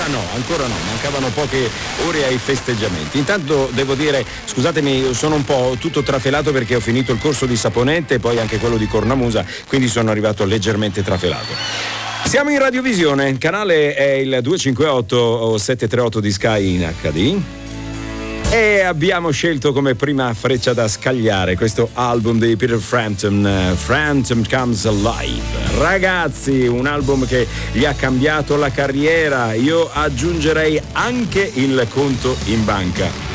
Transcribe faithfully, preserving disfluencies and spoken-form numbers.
Ancora no, ancora no, mancavano poche ore ai festeggiamenti. Intanto devo dire, scusatemi, sono un po' tutto trafelato perché ho finito il corso di Saponette e poi anche quello di Cornamusa, quindi sono arrivato leggermente trafelato. Siamo in radiovisione, il canale è il duecentocinquantotto o settecentotrentotto di Sky in acca di. E abbiamo scelto come prima freccia da scagliare questo album di Peter Frampton, Frampton Comes Alive. Ragazzi, un album che gli ha cambiato la carriera, io aggiungerei anche il conto in banca.